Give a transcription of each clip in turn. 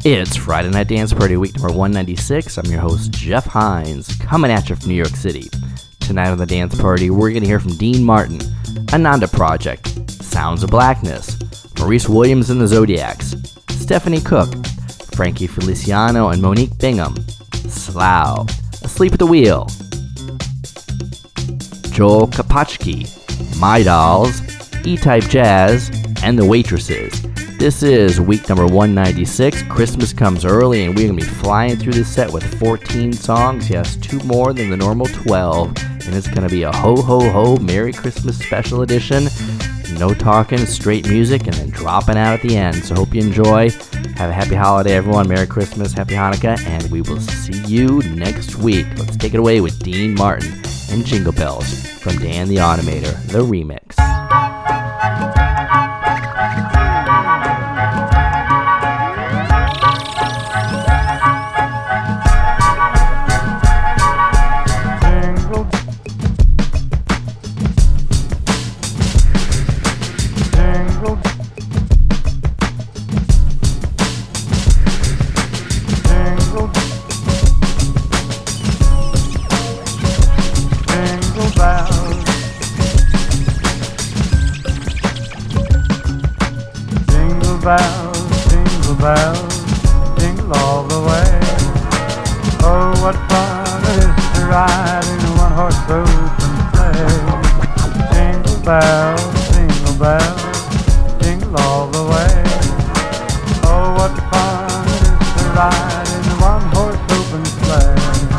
It's Friday Night Dance Party, week number 196. I'm your host, Jeff Hines, coming at you from New York City. Tonight on the Dance Party, we're going to hear from Dean Martin, Ananda Project, Sounds of Blackness, Maurice Williams and the Zodiacs, Stephanie Cook, Frankie Feliciano and Monique Bingham, Slough, Asleep at the Wheel, Joel Kapachki, My Dolls, E-Type Jazz, and The Waitresses. This is week number 196. Christmas comes early, and we're going to be flying through this set with 14 songs. Yes, 2 more than the normal 12. And it's going to be a ho-ho-ho Merry Christmas special edition. No talking, straight music, and then dropping out at the end. So hope you enjoy. Have a happy holiday, everyone. Merry Christmas, Happy Hanukkah, and we will see you next week. Let's take it away with Dean Martin and Jingle Bells from Dan the Automator, the remix. Jingle bells, jingle all the way. Oh, what fun it is to ride in a one-horse open sleigh. Jingle bells, jingle all the way. Oh, what fun it is to ride in a one-horse open sleigh.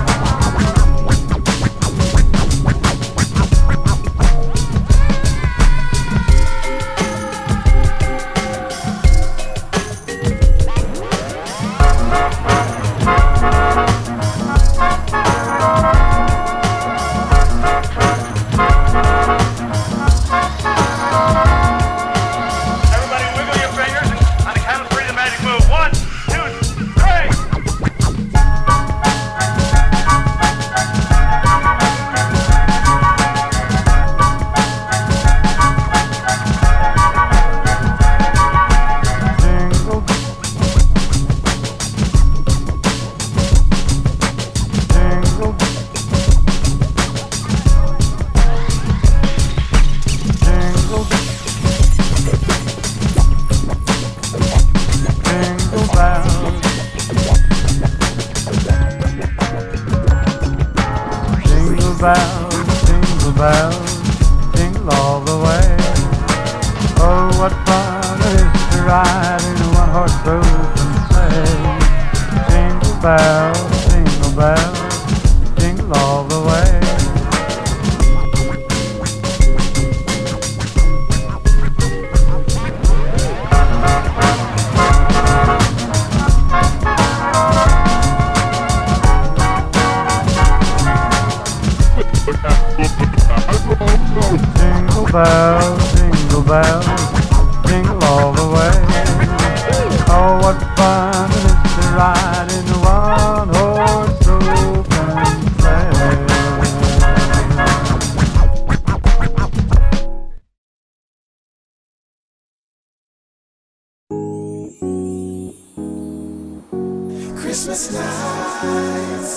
Jingle bells, jingle all the way. Oh, what fun it is to ride in a one-horse open sleigh. Jingle bells, jingle all the way. Jingle bells, jingle all the way. Oh, what fun it is to ride in a one-horse open sleigh. Christmas nights.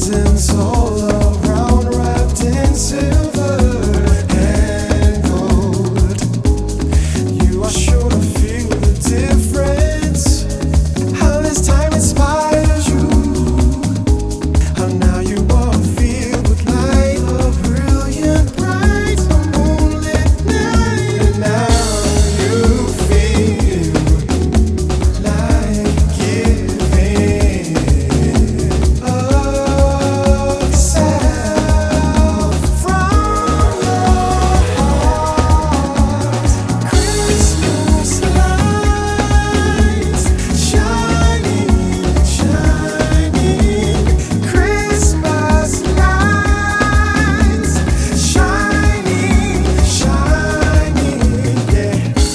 presents all around, wrapped in silver and gold. You are sure to feel the difference, how this time inspires you, how now you are filled with light, a brilliant, bright, moonlit night, and now you feel like giving of yourself from your heart. Christmas lights shining, shining. Christmas lights shining, shining. Yeah.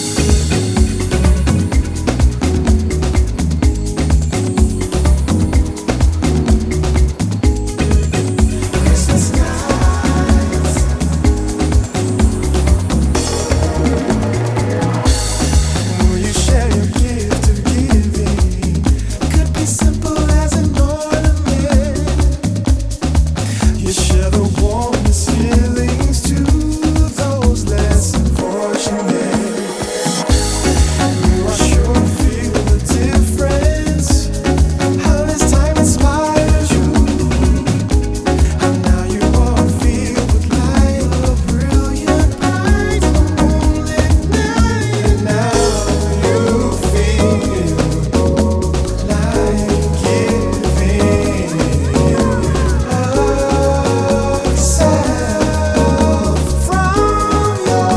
Christmas lights. Will you share your gift of giving? Could be simple as an ornament. You share the warmest feelings to those less fortunate. You are sure to feel the difference, how this time inspires you, how now you are filled with light, a brilliant, bright, moonlit night, and now you feel like giving of yourself from your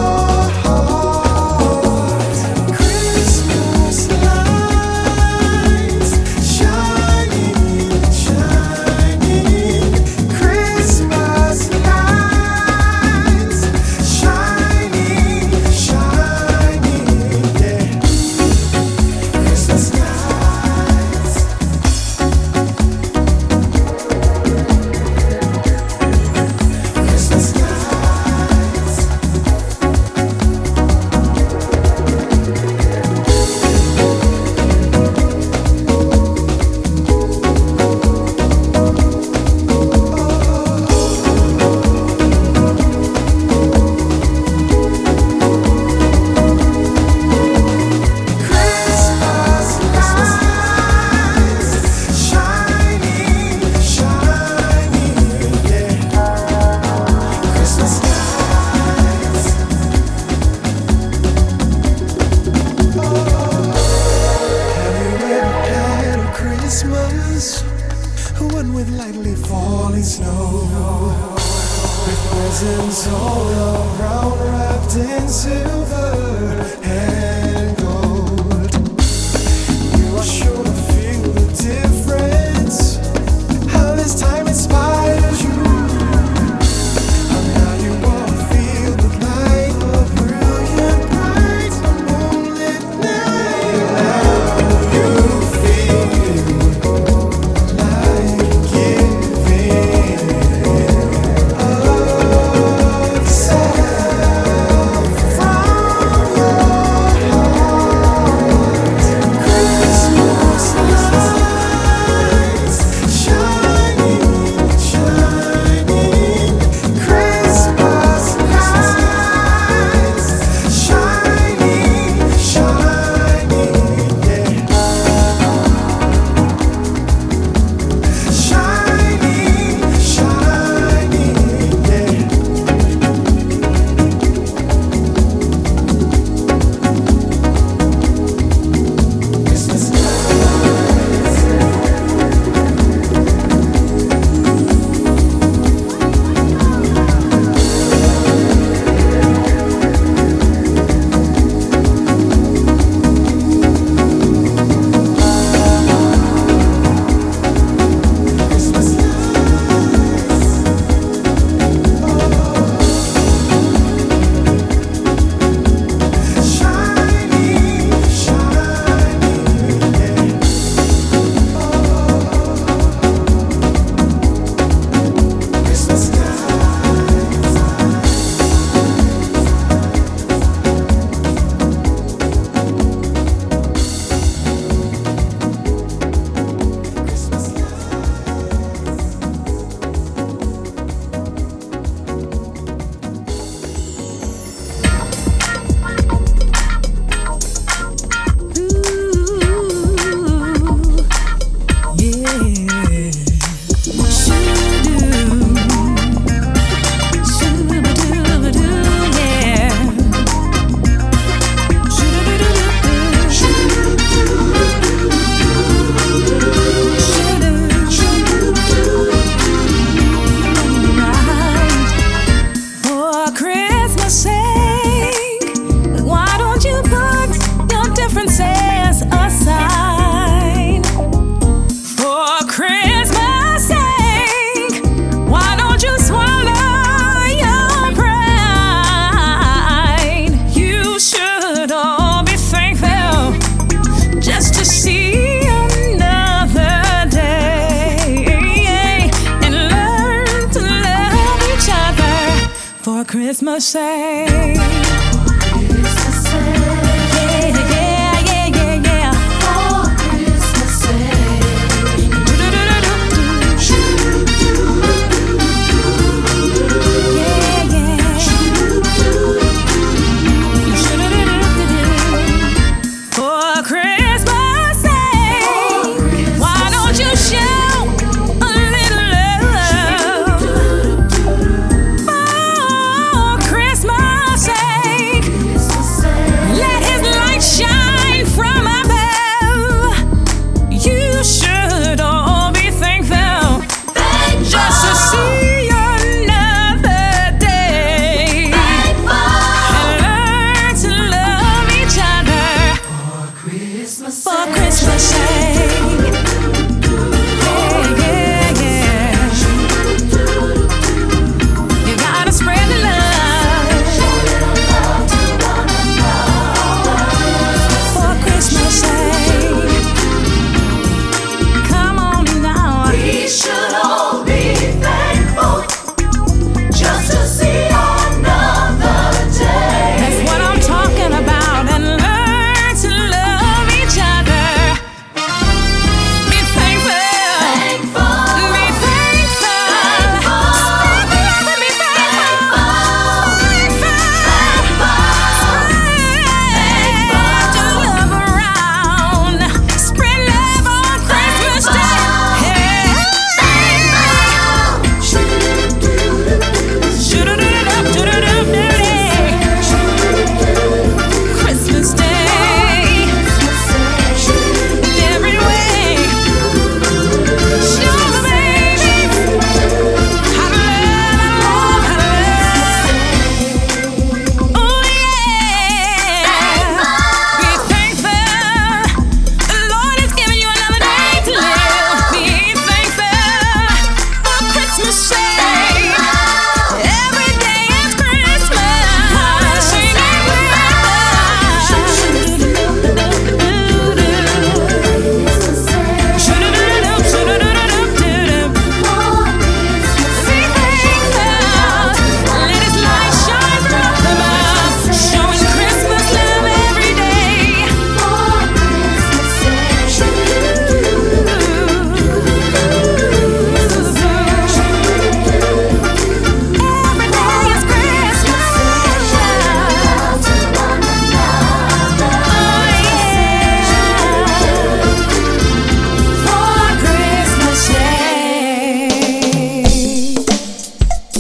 heart. Christmas lights shining, shining. Christmas lights shining, shining. Yeah. Christmas lights. Christmas lights. Christmas lights shining, shining. Yeah. Christmas lights. Have you ever had a Christmas, one with lightly falling snow, with presents all around, wrapped in silver and gold? You are sure to feel the difference, how this time inspires you, how now you are filled with light, a brilliant, bright, moonlit night. Now you feel like giving of yourself from your heart. Christmas lights shining, Christmas Day. Christmas Day. Yeah, yeah, yeah, yeah. For Christmas Day. Yeah, yeah. For Christmas Day, why don't you show a little love? For Christmas sake, let His light shine from above. You should all be thankful just to see another day and learn to love each other for Christmas sake. Yeah, yeah, yeah. You gotta spread the love for Christmas sake. Come on now. We should all be thankful just to see another day. That's what I'm talking about. And learn to love each other. Be thankful. Be thankful. Spread the love and be thankful. Spread your love around. Spread love on Christmas Day. Christmas Day. Every way. Show the babies how to love, how to love. Oh yeah. Be thankful. The Lord has given you another day to live. Be thankful for Christmas Day. Every day is Christmas. Sing it with let His light shine from above, showing Christmas love every day. Every day is Christmas. Oh yeah, for Christmas Day.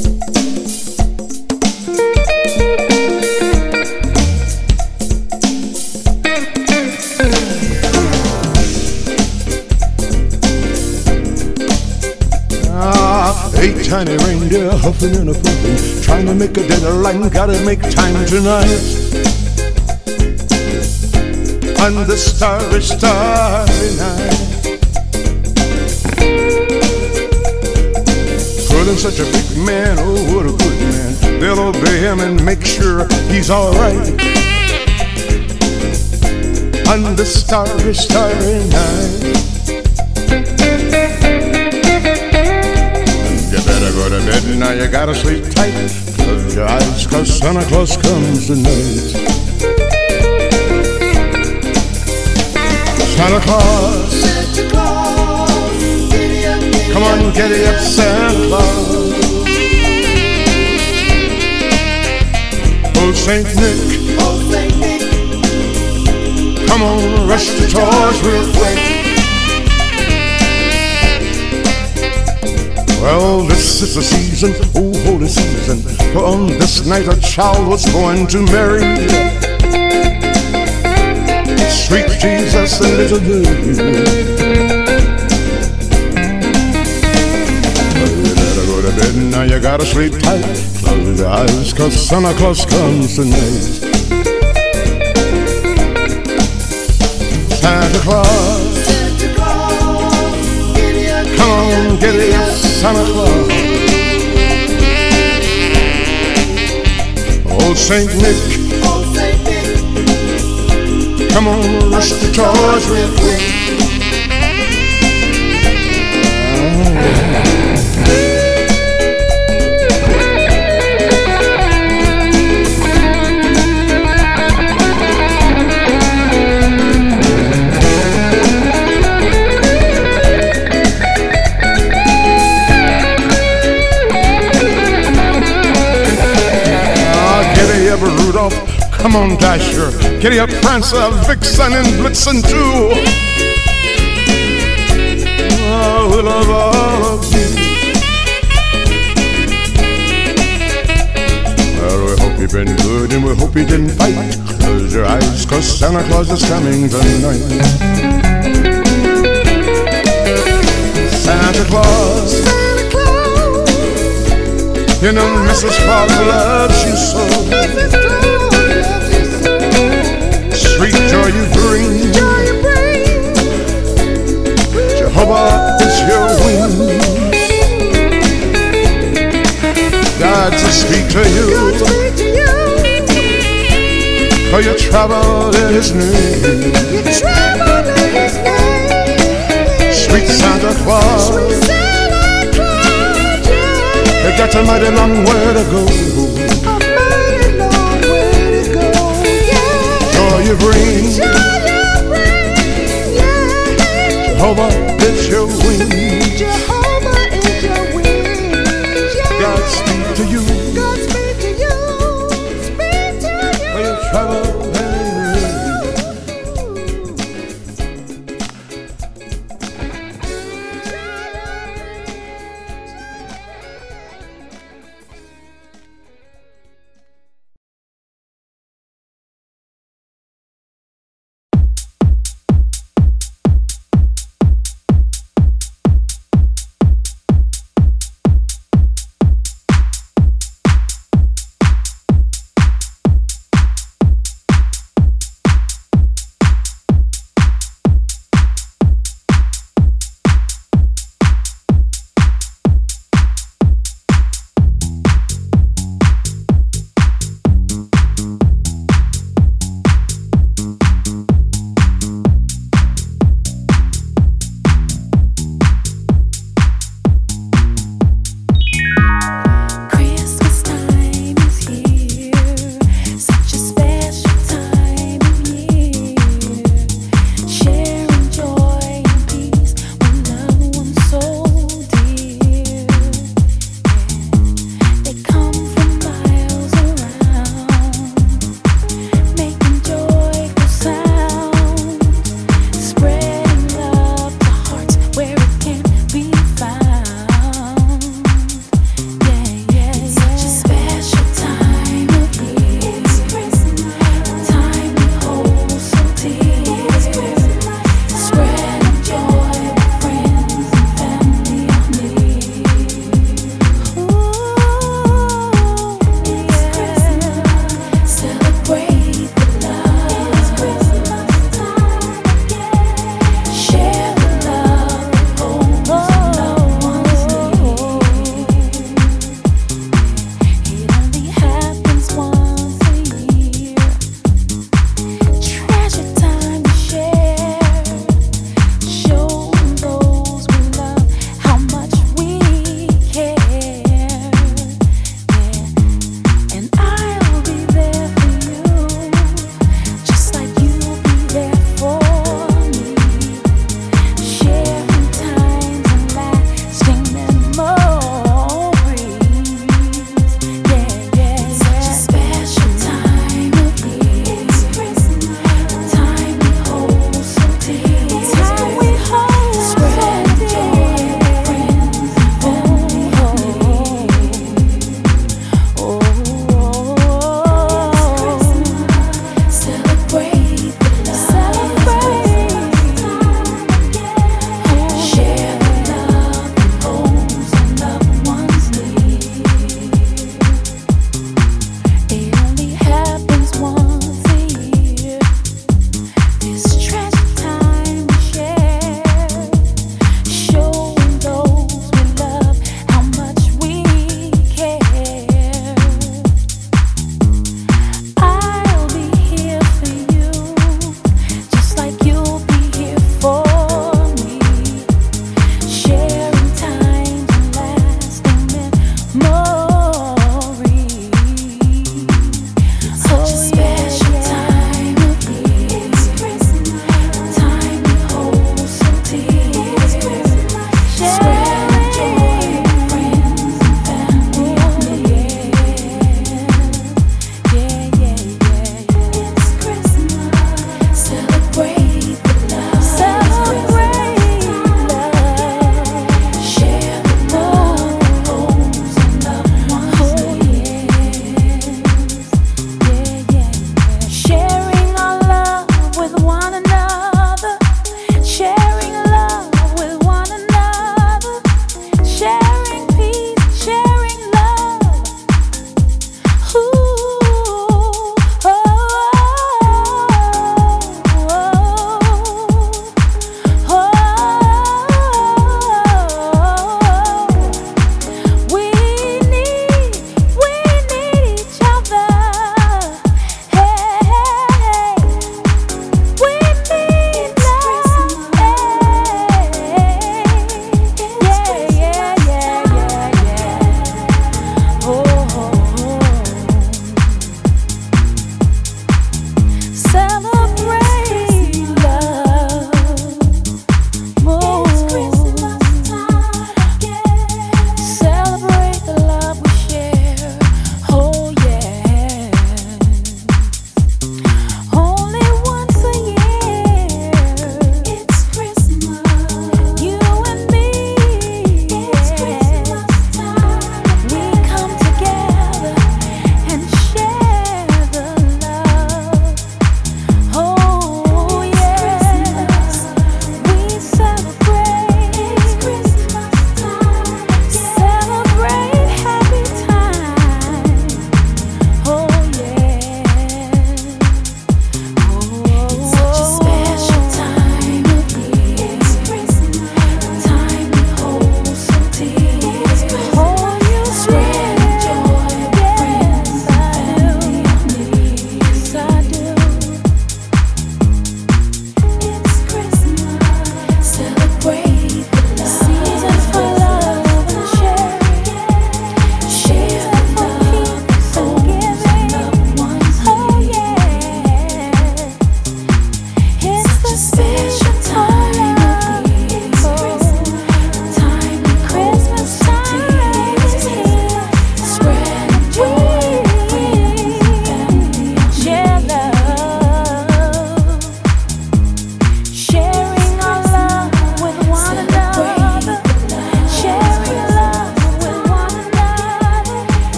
Eight tiny reindeer huffing and a puffing, trying to make a deadline, gotta make time tonight. On the starry, starry night, pulling such a big man, oh what a good man. They'll obey him and make sure he's alright. On the starry, starry night, you better go to bed now, you gotta sleep tight. Close your eyes, cause Santa Claus comes tonight. Santa Claus, Santa Claus, giddy up, come on, giddy up, Santa Claus. Oh, Saint Nick, oh Saint Nick, come on, rush the toys real quick. Well, this is the season, oh holy season, for on this night a child was born to Mary. Sweet Jesus, the little baby. Well, you better go to bed now, you gotta sleep tight. Close your eyes, cause Santa Claus comes tonight. Santa Claus, Santa Claus, giddy up, come on, giddy up, Santa Claus. Oh, Saint Nick, oh Saint Nick, come on, rush the toys real quick. Come on, Dasher, Giddy up, Prancer, Vixen, and Blitzen too. Oh, we love all of you. Well, we hope you've been good and we hope you didn't fight. Close your eyes, 'cause Santa Claus is coming tonight. Santa Claus, you know Mrs. Claus loves you so. Sweet joy you bring, Jehovah is your wings. God to speak to you, for you travel in His name. Sweet Santa Claus, you got a mighty long way to go. Joy you bring, Jehovah is your wings. God speak to you, for you travel in His name.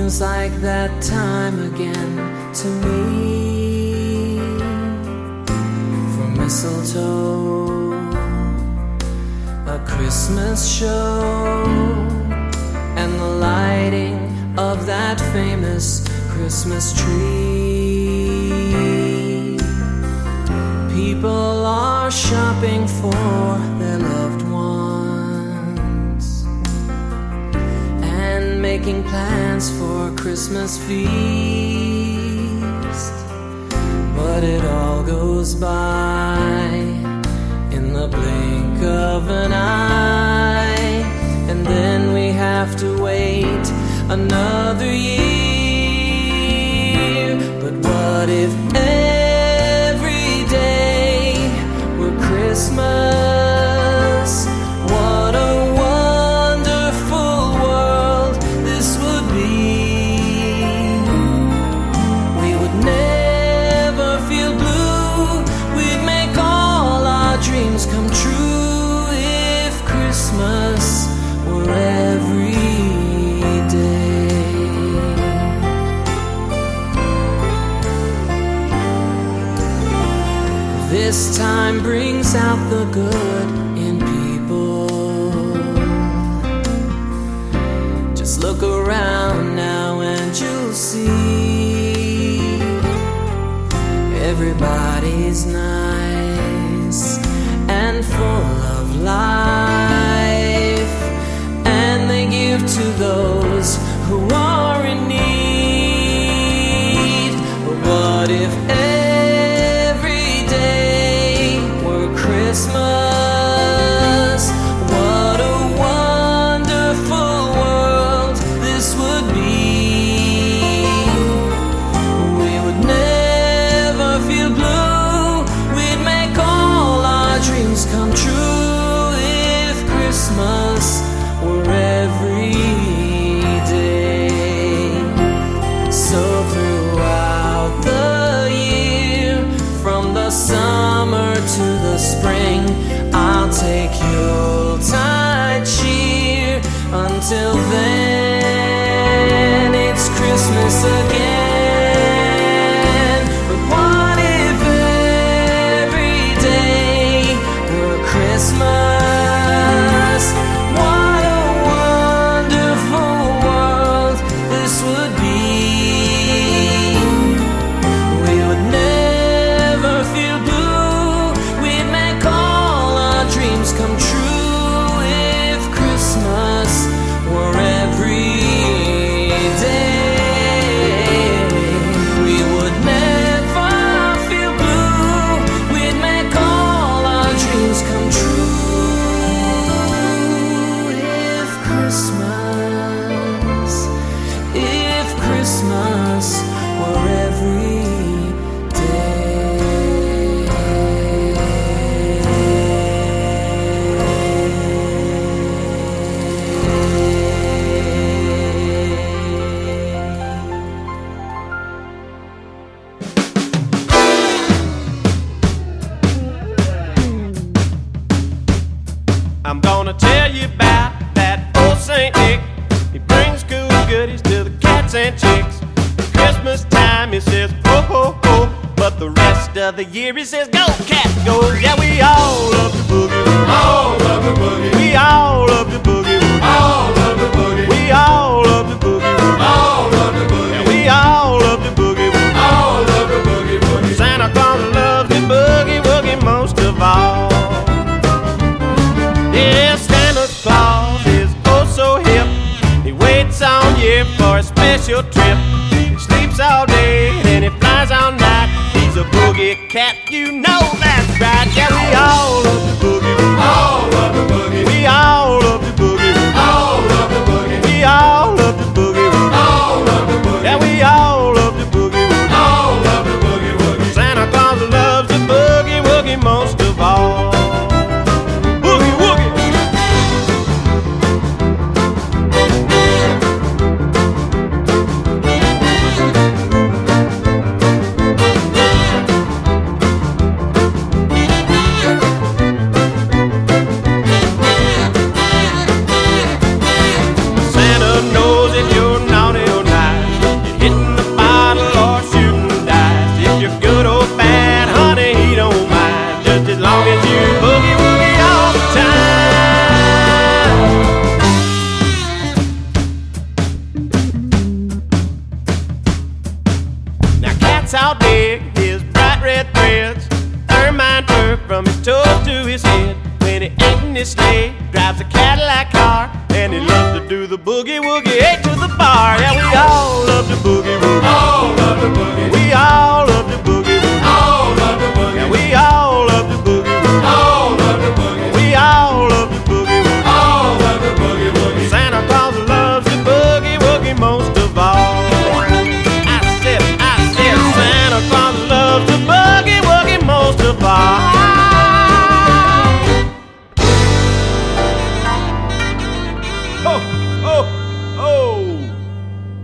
Seems like that time again to me. For mistletoe, a Christmas show, and the lighting of that famous Christmas tree. People are shopping for their loved ones and making plans for a Christmas feast. But it all goes by in the blink of an eye, and then we have to wait another year. But what if every day were Christmas? What a wonderful world this would be. We would never feel blue. We'd make all our dreams come true if Christmas were every day. This time brings out the good in people. Just look around now and you'll see everybody's nice and full of life, and they give to those who are in need. But what if every day were Christmas? What a wonderful world this would be. We would never feel blue. We'd make all our dreams come true if Christmas were every day. So throughout the year, from the summer to the spring, I'll take Yuletide cheer. Until then, it's Christmas again. But what if every day were Christmas? What a wonderful world this would be. We would never feel blue. We'd make all our dreams come true if Christmas were every day. We would never feel blue. We'd make all our dreams come true if Christmas were every I'm gonna tell you about that old Saint Nick. He brings cool goodies to the cats and chicks. At Christmas time he says ho ho ho, but the rest of the year he says go cat go. Yeah, we all love the boogie. All love the boogie. We all love the boogie. All love the boogie. We all love the boogie. All love the boogie. Yeah, we all love the boogie. All love the boogie woogie. Santa Claus loves the boogie woogie most of all. Yeah, Santa Claus is oh so hip. He waits all year for a special trip. He sleeps all day and he flies all night. He's a boogie cat, you know that's right. Yeah, we all love the boogie. All love the boogie. We all love the boogie. All love the boogie. We all love the boogie. All love the boogie. Yeah, we all love the boogie. All love the boogie woogie. Santa Claus loves the boogie woogie most of all. Boogie woogie. That's how big his bright red threads, ermine fur from his toes to his head. When he ain't in his sleigh, drives a Cadillac car, and he loves to do the boogie woogie, hey, to the bar. Yeah, we all love the boogie woogie. All love the boogie. We all love the boogie woogie. All love the boogie. Yeah, we all love the boogie woogie. All love the boogie. We all love the boogie woogie. All love the boogie woogie. Santa Claus loves the boogie woogie most of all. I said, Santa Claus loves the boogie woogie most of all. Ho, ho, ho!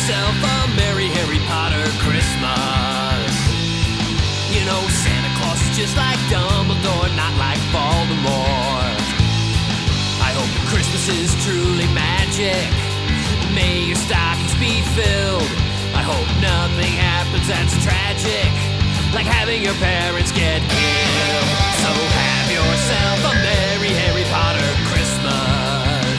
yourself a Merry Harry Potter Christmas. You know Santa Claus is just like Dumbledore, not like Voldemort. I hope Christmas is truly magic. May your stockings be filled. I hope nothing happens that's tragic, like having your parents get killed. So have yourself a Merry Harry Potter Christmas.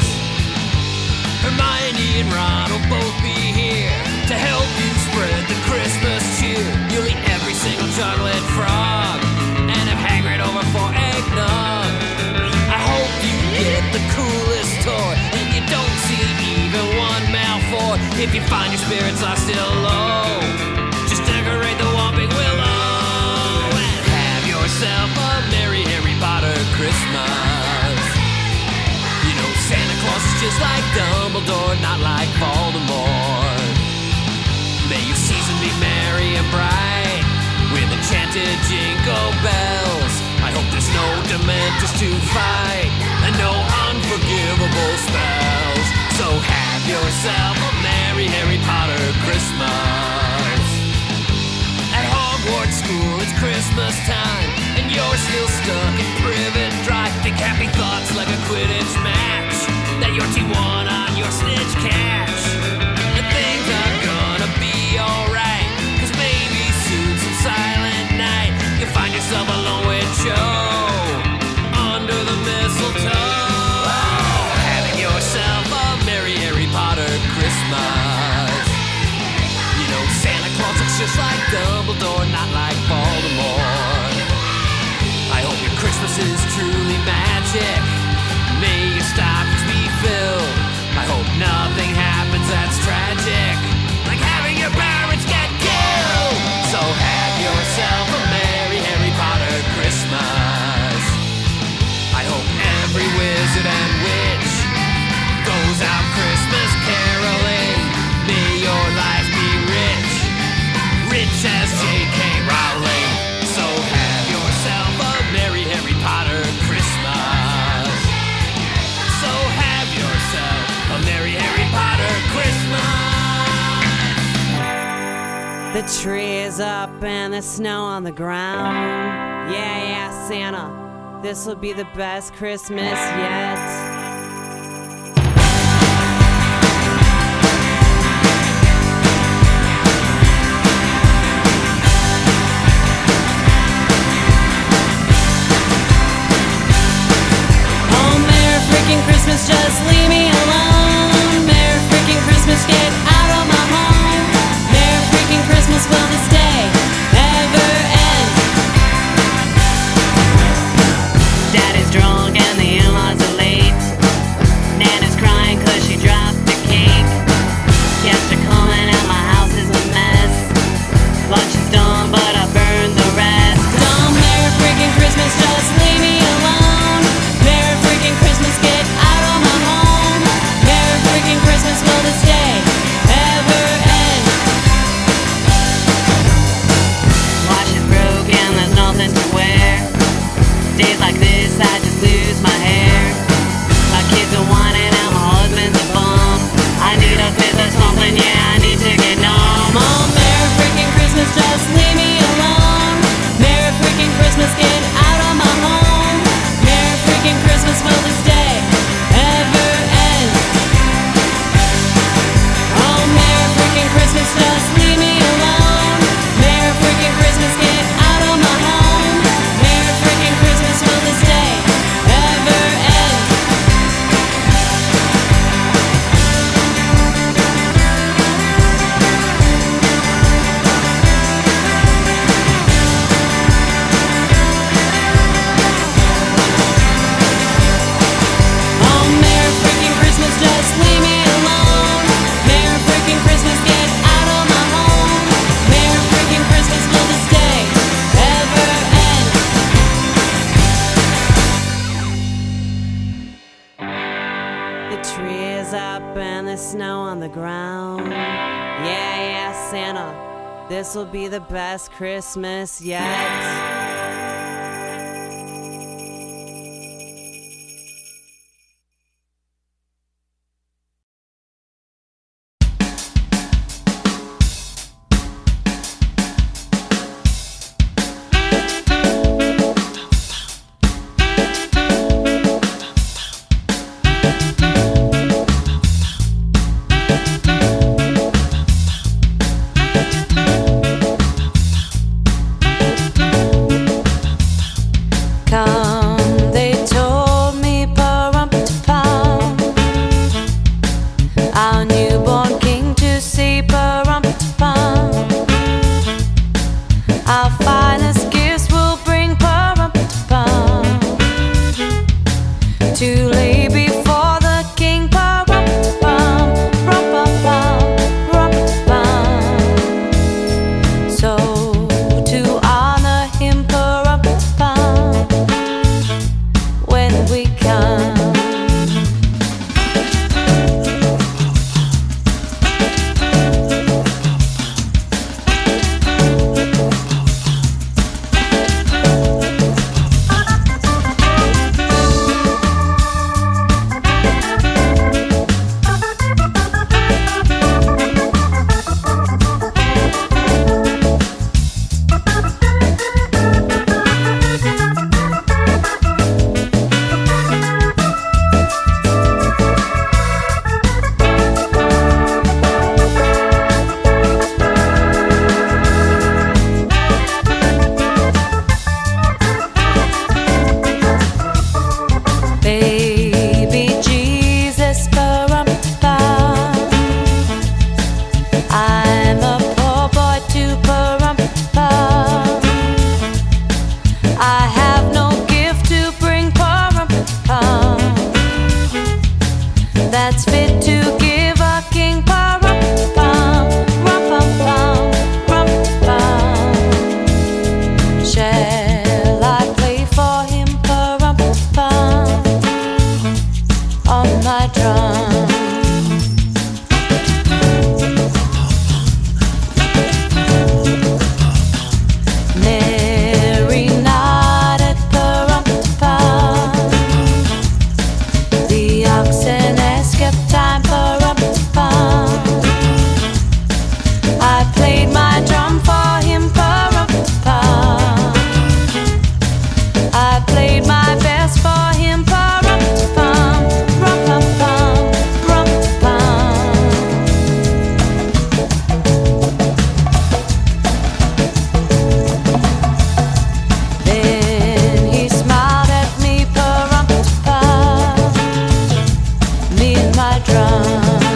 Hermione and Ron will both be here to help you spread the Christmas cheer. You'll eat every single chocolate frog and have Hagrid over for eggnog. I hope you get the coolest toy and you don't see even one Malfoy. If you find your spirits are still low, just decorate the Whomping Willow and have yourself a Merry Harry Potter Christmas. You know Santa Claus is just like Dumbledore, not like Voldemort. May your season be merry and bright with enchanted jingle bells. I hope there's no Dementors to fight and no unforgivable spells. So have yourself a Merry Harry Potter Christmas. At Hogwarts School it's Christmas time and you're still stuck in Privet Drive. Think happy thoughts like a Quidditch match that your team won on your snitch catch. And things are gonna be alright, cause maybe soon some silent night you'll find yourself alone with Joe under the mistletoe. Having yourself a Merry Harry Potter Christmas. You know Santa Claus looks just like Dumbledore, not like Voldemort. I hope your Christmas is truly magic. May your stockings be filled. I hope nothing happens that's tragic, like having your parents get killed. So have yourself a Merry Harry Potter Christmas. I hope every wizard and witch goes out Christmas caroling. May your life be rich, rich as J.K. Rowling. So have yourself a Merry Harry Potter Christmas. So have yourself a Merry Harry Potter Christmas. The tree is up and the snow on the ground. Yeah, Santa, this will be the best Christmas yet. Christmas, just leave me alone. Merry freaking Christmas, get out of my home. Merry freaking Christmas, will this day ever end? Daddy's drunk and the in-laws are late. Nana's crying cause she dropped the cake. Guests are coming and my house is a mess. Lunch is done but I burned the rest. Dumb Merry freaking Christmas, just leave me alone. Merry freaking Christmas, get out of my home. Merry freaking Christmas, will this day ever end? Watch is broken, there's nothing to wear. Days like this, I just lose my hair. My kids are whining and my husband's a bum. I need a fifth or something, yeah, I need to get numb. Oh, Merry freaking Christmas, just leave me alone. Merry freaking Christmas, get out of my home. Merry freaking Christmas, will this day ever end? Oh, Merry freaking Christmas, just leave me alone. Merry freaking Christmas, get out of my home. Merry freaking Christmas, will this day ever end? Oh, Merry freaking Christmas, just leave me alone. Merry freaking Christmas, get out of my home. Merry freaking Christmas, will this day ever end? The tree is up and the snow on the ground. Yeah, Santa, this will be the best Christmas yet. that's fit to give a king pa-rum-pum, rum-pum-pum, rum-pum. Shall I play for him pa-rum-pum on my drum? Mary nodded pa-rum-pum. The oxen escaped time pa-rum-pum. I played my drum for him pa-rum-pum. I played my best for him pa-rum-pum, rum-pum-pum, rum-pum. Then he smiled at me pa-rum-pum, me and my drum.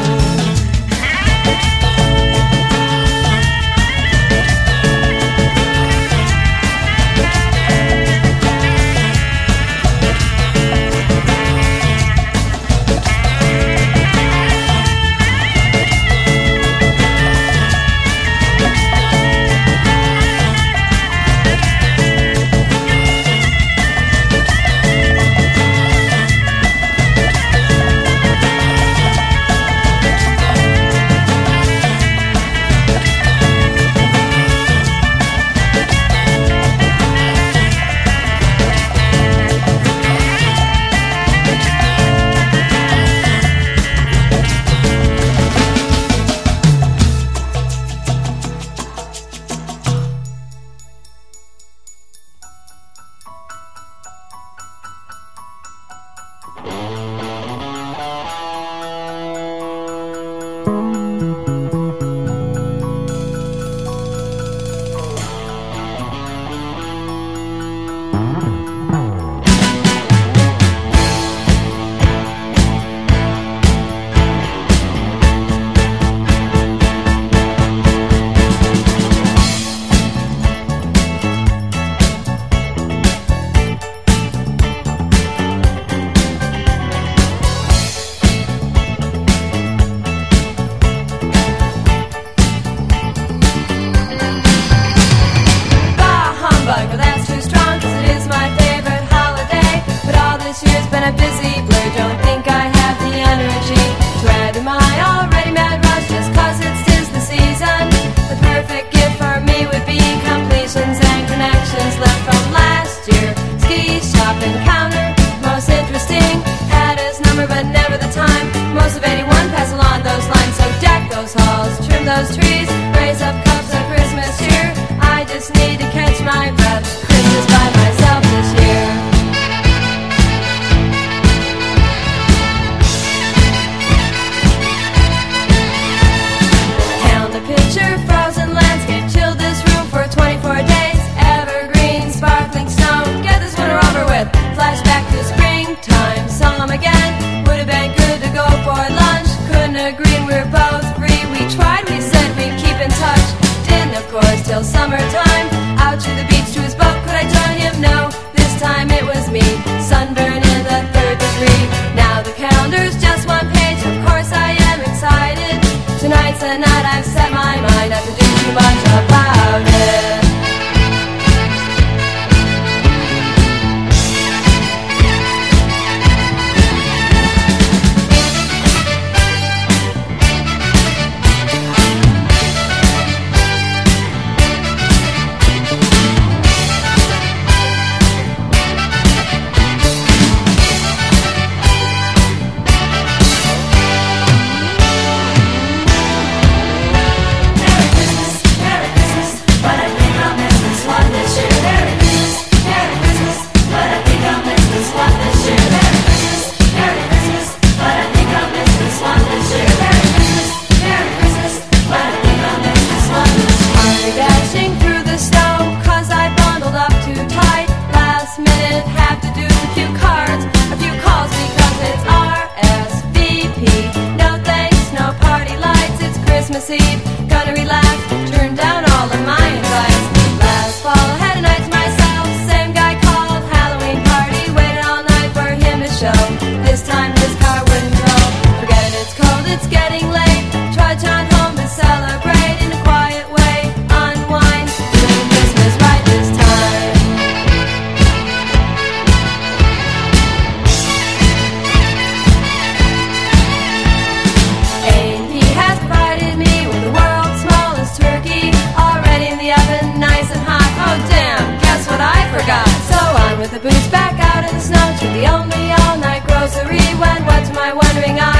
Bah humbug, but that's too strong 'cause it is my favorite holiday. But all this year's been a busy blur. Don't think I have the energy to add to my already mad rush just 'cause it's 'tis the season. The perfect gift for me would be completions and connections left from last year. Ski shop encounter, most interesting. Had his number but never the time. Most of 81 pass along those lines. So deck those halls, trim those trees, raise up cups of Christmas cheer. I just need to catch my breath. Christmas by myself this year. Count the picture, frozen landscape, chill this room for 24 days. Evergreen, sparkling snow, get this winter over with. Flashback to springtime, saw him again. Would have been good to go for lunch. Couldn't agree, we're both free. We tried, we said we'd keep in touch. Didn't, of course, till summertime. Out to the beach to his boat, could I join him? No, this time it was me. Sunburn in the 3rd degree. Now the calendar's just one page, of course I am excited. Tonight's the night I've set my mind not to do too much about it.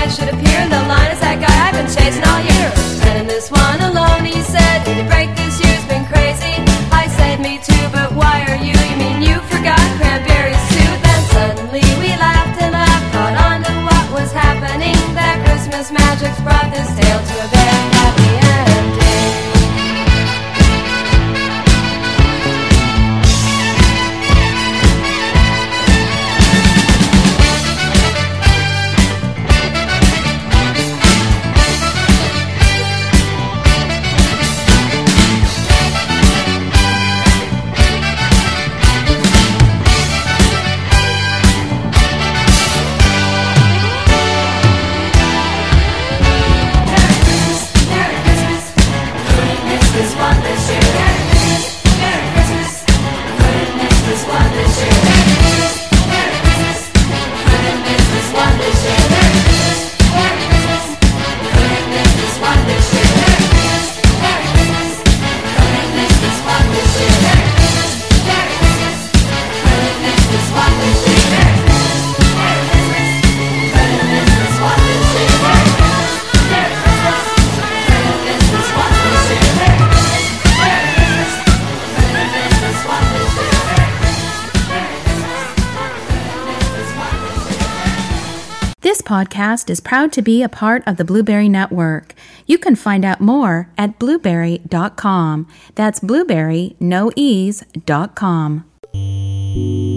should appear in the line as that guy I've been chasing all year. And in this one alone, he said, the break this year's been crazy. I said, me too, but why are you? You mean you forgot cranberries too? Then suddenly we laughed and laughed, caught on to what was happening. That Christmas magic's brought this tale to a very happy ending. This podcast is proud to be a part of the Blueberry Network. You can find out more at blueberry.com. That's blueberry, no ease.com.